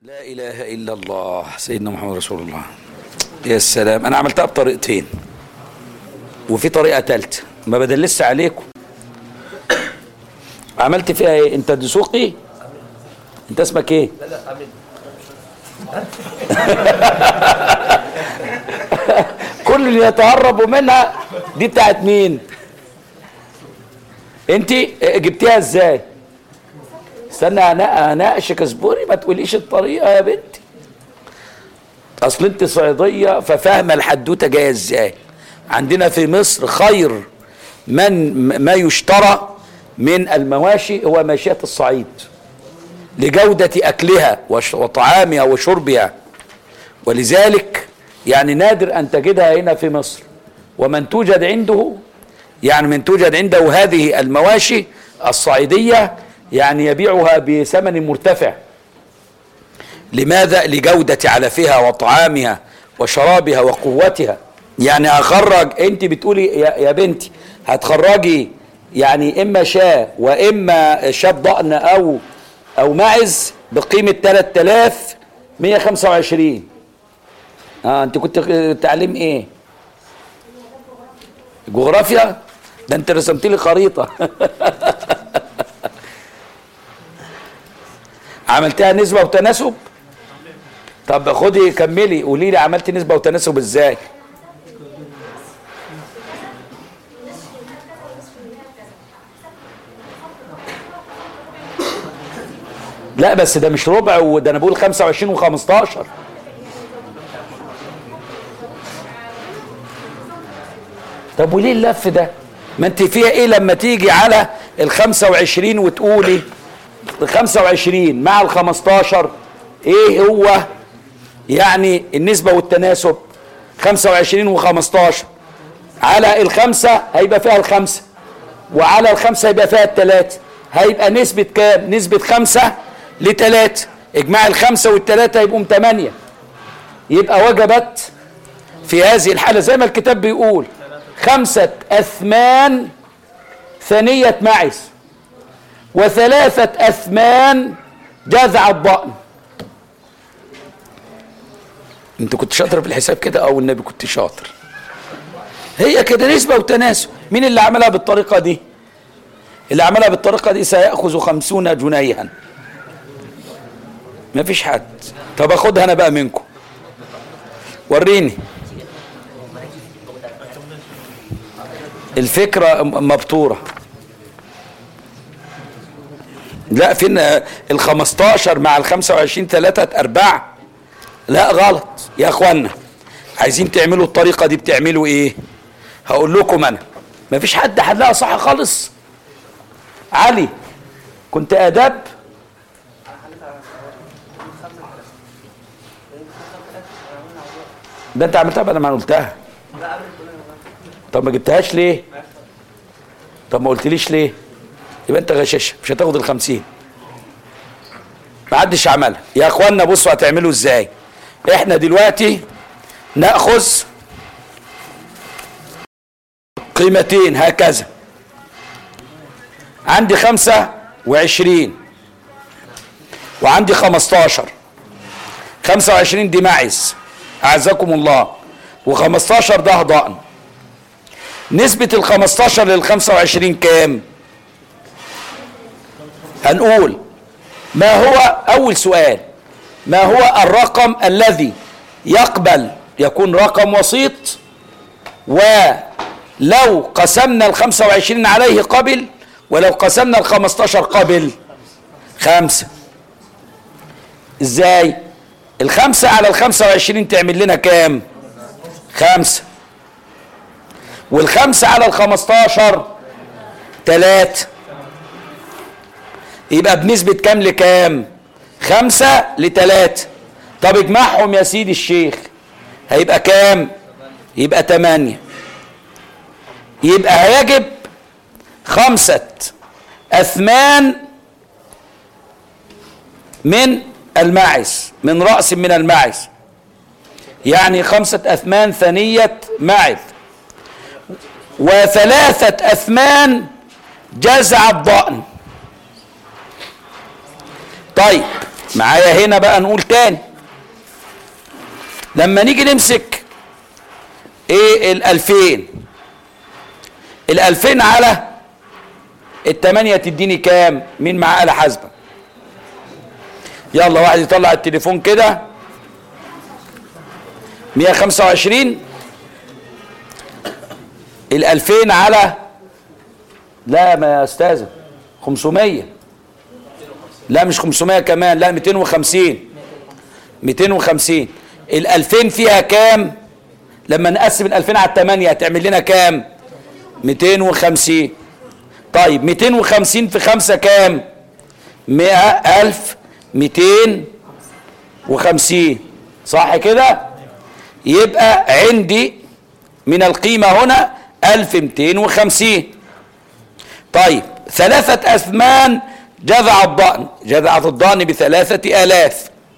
لا إله إلا الله سيدنا محمد رسول الله. يا سلام، أنا عملتها بطريقتين وفي طريقة تالتة ما بدلس عليكم. عملت فيها ايه؟ انت دسوقي؟ انت اسمك ايه؟ لا حميد. كل اللي يتهربوا منها دي بتاعت مين؟ انت جبتيها ازاي؟ استنى اناقشك، اصبري ما تقوليش الطريقه يا بنتي. اصل انت صعيديه ففاهمه الحدوته جايه ازاي. عندنا في مصر خير ما يشترى من المواشي هو ماشيه الصعيد لجوده اكلها وطعامها وشربها، ولذلك يعني نادر ان تجدها هنا في مصر. ومن توجد عنده يعني من توجد عنده هذه المواشي الصعيديه يعني يبيعها بثمن مرتفع. لماذا؟ لجودة علفها وطعامها وشرابها وقوتها. يعني هخرج، انت بتقولي يا بنتي هتخرجي يعني اما شاة واما شاة ضأن او معز بقيمة 3125. انت كنت تعليم ايه؟ جغرافيا؟ ده انت رسمت لي خريطة. عملتها نسبة وتناسب؟ طب خدي كملي قولي لي عملتي نسبة وتناسب ازاي؟ لا بس ده مش ربع، وده انا بقول 25 و15. طب وليه اللف ده؟ ما انت فيها ايه لما تيجي على ال 25 وتقولي 25 مع ال 15 ايه هو يعني النسبة والتناسب؟ 25 و15 على الخمسة هيبقى فيها الخمسة، وعلى الخمسة هيبقى فيها التلاتة. هيبقى نسبة كام؟ نسبة 5 ل3. اجماع الخمسة والتلاتة يبقوا 8. يبقى وجبت في هذه الحالة زي ما الكتاب بيقول 5 أثمان ثنية معز و3 أثمان جذع الضأن. انت كنت شاطر في الحساب كده او النبي كنت شاطر؟ هي كده نسبة وتناسب. مين اللي عملها بالطريقة دي؟ اللي عملها بالطريقة دي سيأخذ 50 جنيها. ما فيش حد. طب اخدها انا بقى منكم، وريني الفكرة مبتورة. لا فين ال 15 مع ال 25 3/4؟ لا غلط يا اخوانا. عايزين تعملوا الطريقة دي بتعملوا ايه؟ هقول لكم انا. مفيش حد حلها صح خالص. علي كنت اداب؟ ده انت عملتها بعد ما انا قلتها. طب ما جبتهاش ليه؟ طب ما قلتليش ليه؟ يبقى انت غشاش مش هتاخد ال50. ما حدش عملها يا اخوانا. بصوا هتعملوا ازاي. احنا دلوقتي ناخذ قيمتين هكذا. عندي 25 وعندي 15. 25 دي معز اعزكم الله، و15 ده ضأن. نسبة ال 15 لل 25 كام؟ هنقول ما هو أول سؤال، ما هو الرقم الذي يقبل يكون رقم وسيط ولو قسمنا ال 25 عليه قبل، ولو قسمنا ال 15 قبل؟ 5. ازاي؟ ال5 على ال 25 تعمل لنا كام؟ 5. وال5 على ال 15 3. يبقى بنسبة كام لكام؟ 5 ل3. طب اجمعهم يا سيدي الشيخ هيبقى كام؟ يبقى 8. يبقى هيجب 5 أثمان من الماعز، من رأس من الماعز، يعني 5 أثمان ثنية معز و3 أثمان جزع الضأن. طيب معايا هنا بقى نقول تاني، لما نيجي نمسك ايه ال2000 على ال8 تديني كام؟ مين معاه آلة حاسبة؟ يلا واحد يطلع التليفون كده. 125 ال2000 على، لا ما يا استاذة 500، لا مش 500 كمان، لا 250 ال2000 فيها كام؟ لما نقسم ال2000 على 8 هتعمل لنا كام؟ 250. طيب 250 في 5 كام؟ 100,250 صح كده؟ يبقى عندي من القيمة هنا 1250. طيب 3 أثمان جذعت الضأن ب3000.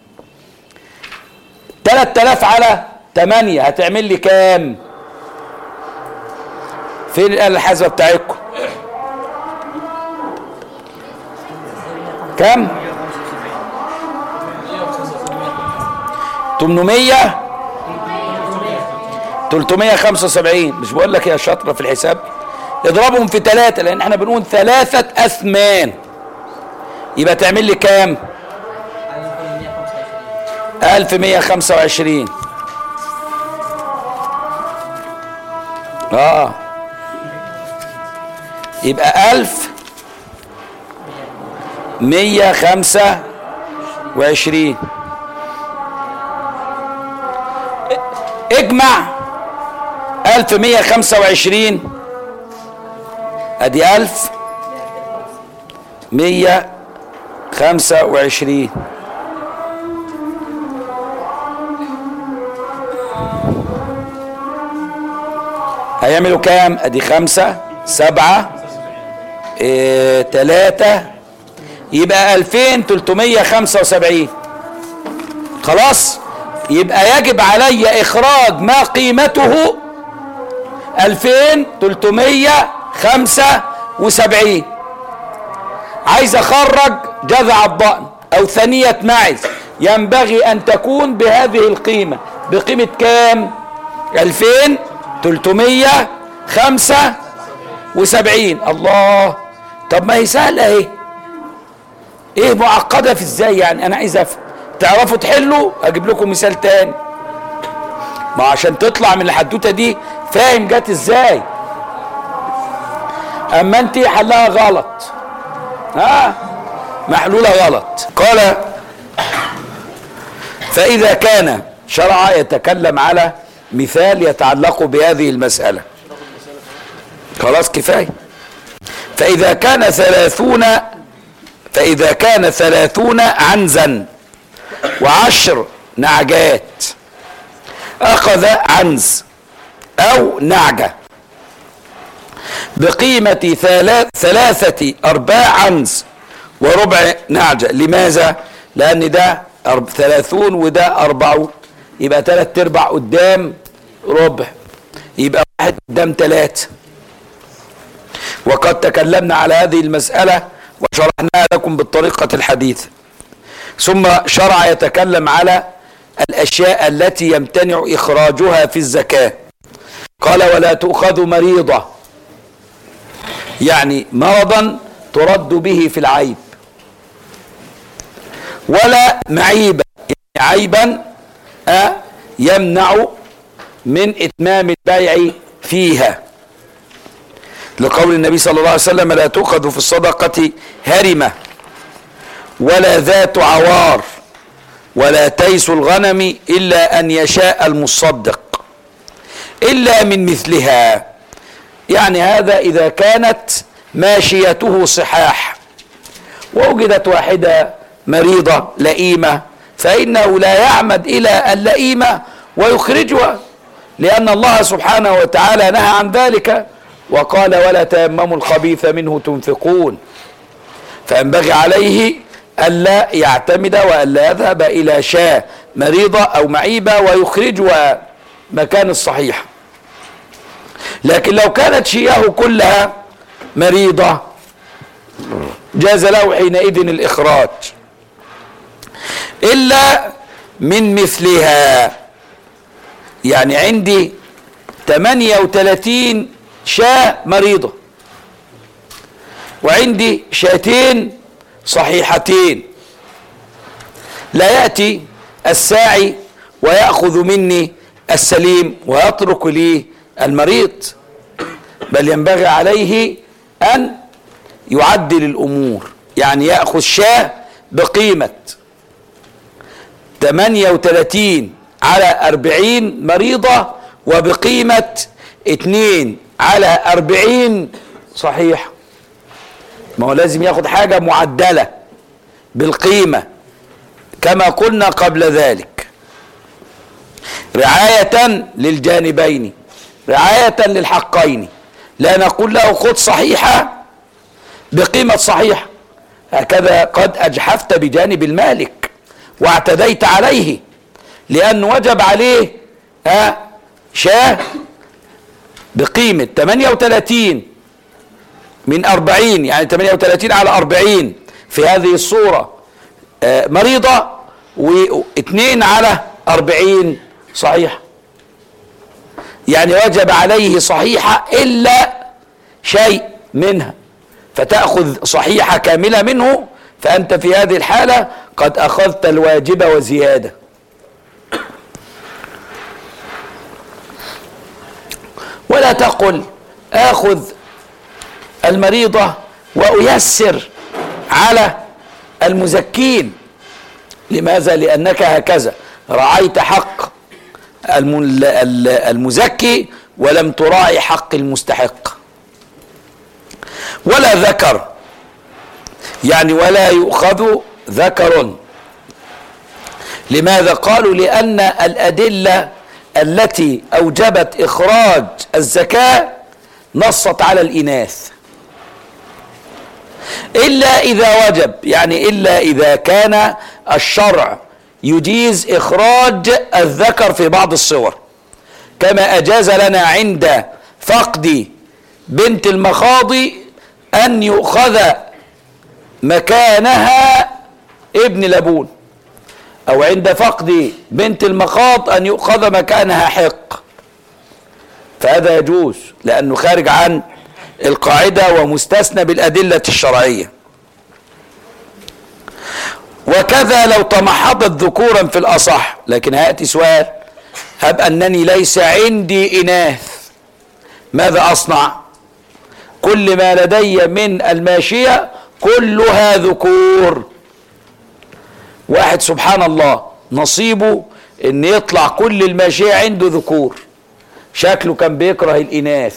3000 على 8 هتعمل لي كام؟ فين الآلة الحاسبة بتاعتكم؟ كام؟ 375. مش بقول لك يا شاطرة في الحساب؟ اضربهم في 3 لأن احنا بنقول 3 أثمان، يبقى تعمل لي كام؟ 1125. يبقى 1125. اجمع 1125 ادي 1125 هيعملوا كام؟ ادي 5 7 3 يبقى 2375. خلاص، يبقى يجب علي اخراج ما قيمته 2375. عايز اخرج جذع الضأن او ثنية معز، ينبغي ان تكون بهذه القيمة، بقيمة كام؟ 2375. الله، طب ما هي سهلة ايه معقدة في ازاي يعني؟ انا عايز افهم. تعرفوا تحلوا؟ اجيب لكم مثال تاني، ما عشان تطلع من الحدوتة دي فاهم جت ازاي. اما انت حلها غلط، محلولة غلط. قال فاذا كان شرع يتكلم على مثال يتعلق بهذه المسألة. خلاص كفاية. فإذا كان 30 عنزا و10 نعجات، أخذ عنز أو نعجة بقيمة 3/4 عنز وربع نعجة. لماذا؟ لأن ده 30 وده 4، يبقى 3/4 قدام ربع، يبقى 1 قدام 3. وقد تكلمنا على هذه المسألة وشرحناها لكم بالطريقة الحديثة. ثم شرع يتكلم على الأشياء التي يمتنع إخراجها في الزكاة. قال ولا تؤخذ مريضة، يعني مرضا ترد به في العيب، ولا معيبة، يعني عيبا يمنع من إتمام البيع فيها، لقول النبي صلى الله عليه وسلم لا تؤخذ في الصدقة هرمة ولا ذات عوار ولا تيس الغنم إلا أن يشاء المصدق إلا من مثلها. يعني هذا إذا كانت ماشيته صحاح ووجدت واحدة مريضة لئيمة، فإنه لا يعمد إلى اللئيمة ويخرجها، لأن الله سبحانه وتعالى نهى عن ذلك وقال ولا تيمموا الخبيث منه تنفقون. فينبغي عليه ألا يعتمد وألا يذهب إلى شاة مريضة أو معيبة ويخرجها مكان الصحيح. لكن لو كانت شياه كلها مريضة جاز له حينئذ الإخراج. إلا من مثلها. يعني عندي 38 شاة مريضة وعندي شاتين صحيحتين، لا يأتي الساعي ويأخذ مني السليم ويترك لي المريض، بل ينبغي عليه أن يعدل الأمور. يعني يأخذ شاة بقيمة 38 على 40 مريضة وبقيمة 2 على 40 صحيح. ما هو لازم ياخد حاجة معدلة بالقيمة كما قلنا قبل ذلك، رعاية للجانبين، رعاية للحقين. لا نقول له خذ صحيحة بقيمة صحيحة، هكذا قد أجحفت بجانب المالك واعتديت عليه، لأن وجب عليه شاه بقيمة 38 من 40، يعني 38 على 40 في هذه الصورة مريضة، و2 على 40 صحيحة. يعني وجب عليه صحيحة إلا شيء منها، فتأخذ صحيحة كاملة منه، فأنت في هذه الحالة قد أخذت الواجب وزيادة. ولا تقل آخذ المريضة وأيسر على المزكين. لماذا؟ لأنك هكذا رعيت حق المزكي ولم تراعي حق المستحق. ولا ذكر، يعني ولا يؤخذ ذكر. لماذا؟ قالوا لأن الأدلة التي أوجبت إخراج الزكاة نصت على الإناث، إلا إذا وجب، يعني إلا إذا كان الشرع يجيز إخراج الذكر في بعض الصور، كما أجاز لنا عند فقد بنت المخاض أن يؤخذ مكانها ابن لبون، أو عند فقد بنت المخاض أن يؤخذ مكانها حق، فهذا يجوز لأنه خارج عن القاعدة ومستثنى بالأدلة الشرعية. وكذا لو تمحضت ذكورا في الأصح. لكن هيأتي سؤال: هب أنني ليس عندي إناث، ماذا أصنع؟ كل ما لدي من الماشية كلها ذكور. واحد سبحان الله نصيبه ان يطلع كل الماشية عنده ذكور، شكله كان بيكره الإناث،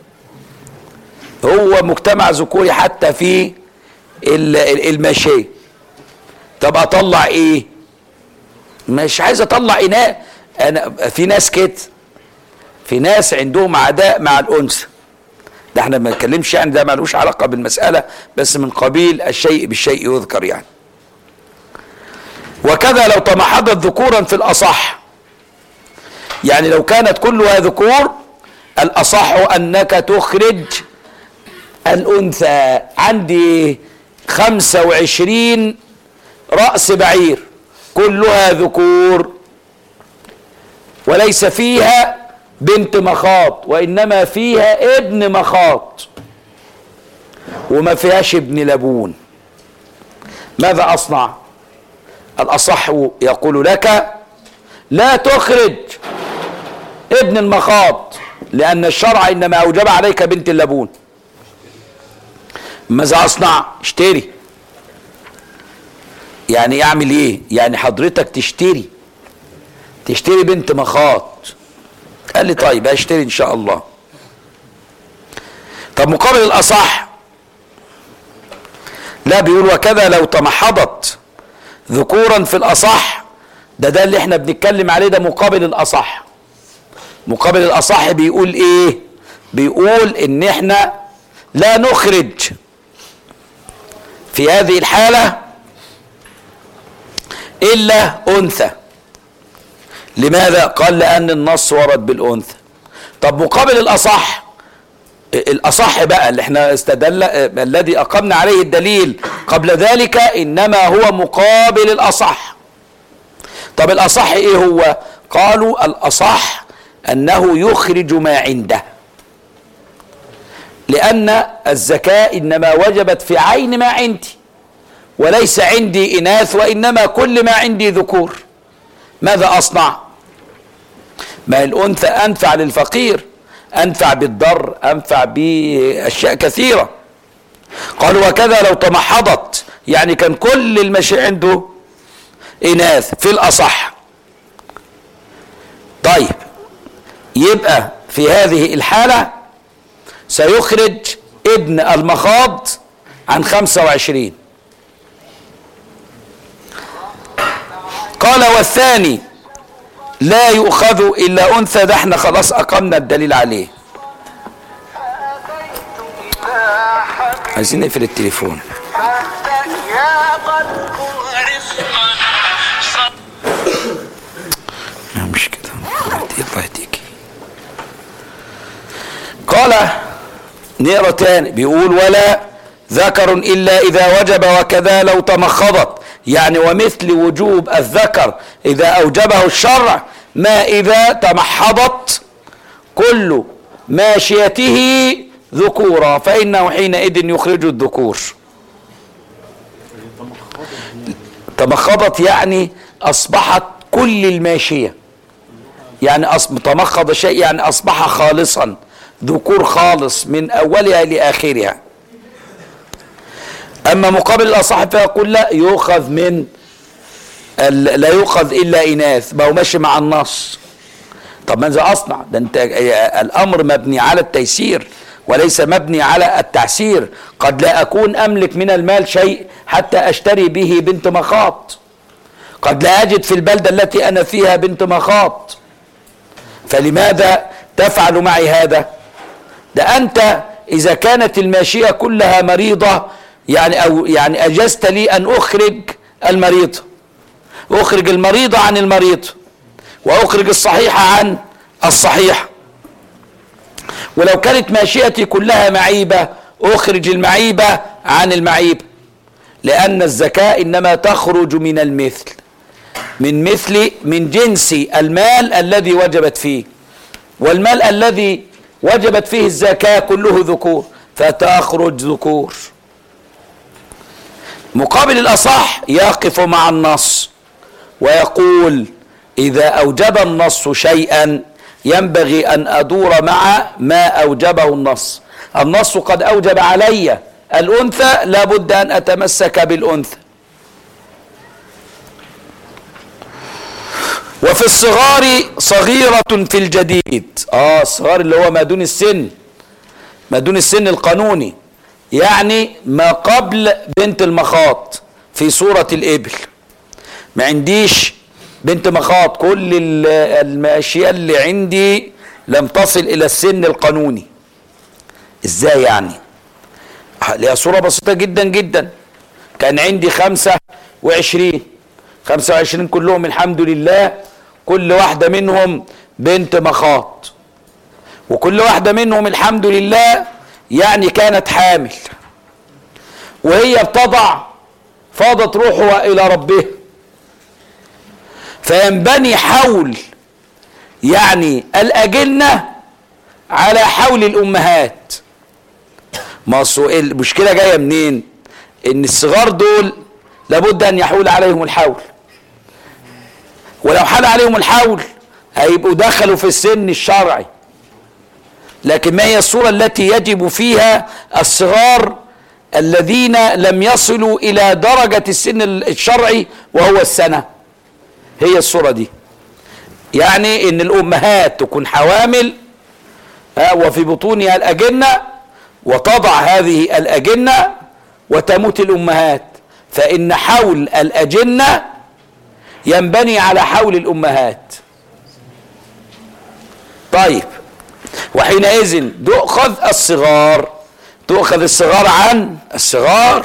هو مجتمع ذكوري حتى في الماشية. طب اطلع ايه؟ مش عايز اطلع اناث. انا في ناس كده، في ناس عندهم عداء مع الانثى، ده احنا ما نتكلمش يعني، ده مالوش علاقه بالمساله، بس من قبيل الشيء بالشيء يذكر يعني. وكذا لو تمحضت ذكورا في الاصح، يعني لو كانت كلها ذكور الاصح انك تخرج الانثى. عندي 25 رأس بعير كلها ذكور وليس فيها بنت مخاض، وإنما فيها ابن مخاض وما فيهاش ابن لبون، ماذا أصنع؟ الأصح يقول لك لا تخرج ابن المخاض، لأن الشرع إنما أوجب عليك بنت اللبون. ماذا أصنع؟ اشتري. يعني اعمل ايه؟ يعني حضرتك تشتري بنت مخاض. قال لي طيب هشتري ان شاء الله. طب مقابل الاصح لا، بيقول وكذا لو تمحضت ذكورا في الاصح. ده اللي احنا بنتكلم عليه، ده مقابل الاصح. مقابل الاصح بيقول ايه؟ بيقول ان احنا لا نخرج في هذه الحالة إلا أنثى. لماذا؟ قال لأن النص ورد بالأنثى. طب مقابل الأصح، الأصح بقى اللي احنا الذي أقمنا عليه الدليل قبل ذلك إنما هو مقابل الأصح. طب الأصح إيه هو؟ قالوا الأصح أنه يخرج ما عنده، لأن الزكاة إنما وجبت في عين ما عندي، وليس عندي إناث وإنما كل ما عندي ذكور. ماذا أصنع؟ ما الأنثى أنفع للفقير، أنفع بالضر، أنفع بأشياء كثيرة. قالوا وكذا لو تمحضت، يعني كان كل المشي عنده إناث في الأصح. طيب يبقى في هذه الحالة سيخرج ابن المخاض عن 25. قال والثاني لا يؤخذ إلا أنثى، ده احنا خلاص أقمنا الدليل عليه. عايزين نقفل التليفون. مش كده الله يهديك. قال نقرا تاني بيقول ولا ذكر إلا إذا وجب وكذا لو تمخضت، يعني ومثل وجوب الذكر إذا أوجبه الشرع ما إذا تمحضت كل ماشيته ذكورا فإنه حينئذ يخرج الذكور. تمخضت يعني أصبحت كل الماشية، يعني تمخض شيء يعني أصبح خالصا، ذكور خالص من أولها لآخرها. أما مقابل الأصح فيقول لا يؤخذ من لا يؤخذ إلا إناث، ما هو ماشي مع النص. طب ماذا أصنع؟ ده أنت الأمر مبني على التيسير وليس مبني على التعسير. قد لا أكون أملك من المال شيء حتى أشتري به بنت مخاض، قد لا أجد في البلدة التي أنا فيها بنت مخاض، فلماذا تفعل معي هذا؟ ده أنت إذا كانت الماشية كلها مريضة يعني أجزت لي أن أخرج المريض، أخرج المريضة عن المريض وأخرج الصحيحة عن الصحيح. ولو كانت ماشيتي كلها معيبة أخرج المعيبة عن المعيبة، لأن الزكاة إنما تخرج من المثل، من جنس المال الذي وجبت فيه، والمال الذي وجبت فيه الزكاة كله ذكور فتخرج ذكور. مقابل الأصح يقف مع النص ويقول إذا أوجب النص شيئا ينبغي أن أدور مع ما أوجبه النص. النص قد أوجب علي الأنثى، لابد أن أتمسك بالأنثى. وفي الصغار صغيرة في الجديد، الصغار اللي هو ما دون السن، ما دون السن القانوني، يعني ما قبل بنت المخاض في صورة الإبل. ما عنديش بنت مخاض، كل الأشياء اللي عندي لم تصل إلى السن القانوني. إزاي يعني؟ لها صورة بسيطة جدا جدا. كان عندي 25 كلهم الحمد لله، كل واحدة منهم بنت مخاض، وكل واحدة منهم الحمد لله يعني كانت حامل، وهي بتضع فاضت روحها إلى ربها، فينبني حول يعني الأجنة على حول الأمهات. ما المشكلة جاية منين؟ إن الصغار دول لابد أن يحول عليهم الحول، ولو حال عليهم الحول هيبقوا دخلوا في السن الشرعي. لكن ما هي الصورة التي يجب فيها الصغار الذين لم يصلوا إلى درجة السن الشرعي وهو السنة؟ هي الصورة دي، يعني إن الأمهات تكون حوامل وفي بطونها الأجنة، وتضع هذه الأجنة وتموت الأمهات، فإن حول الأجنة ينبني على حول الأمهات. طيب وحينئذ تؤخذ الصغار عن الصغار،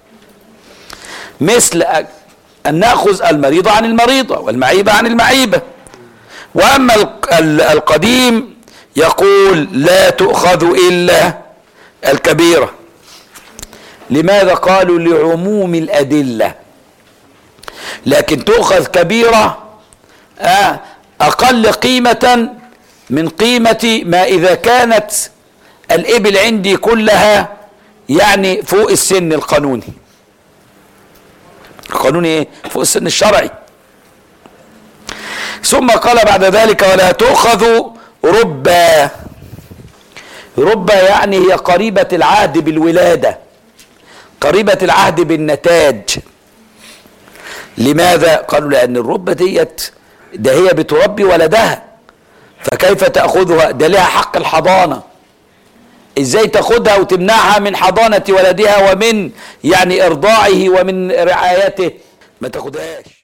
مثل أن نأخذ المريضة عن المريضة والمعيبة عن المعيبة. وأما القديم يقول لا تؤخذ إلا الكبيرة. لماذا؟ قالوا لعموم الأدلة، لكن تؤخذ كبيرة أقل قيمة من قيمة ما إذا كانت الإبل عندي كلها يعني فوق السن القانوني. القانوني إيه؟ فوق السن الشرعي. ثم قال بعد ذلك ولا تؤخذ ربا. ربا يعني هي قريبة العهد بالولادة، قريبة العهد بالنتاج. لماذا؟ قالوا لأن الربا ديت ده هي بتربي ولدها، فكيف تأخذها؟ ده لها حق الحضانة، ازاي تاخدها وتمنعها من حضانة ولدها ومن يعني ارضاعه ومن رعايته؟ ما تاخدهاش.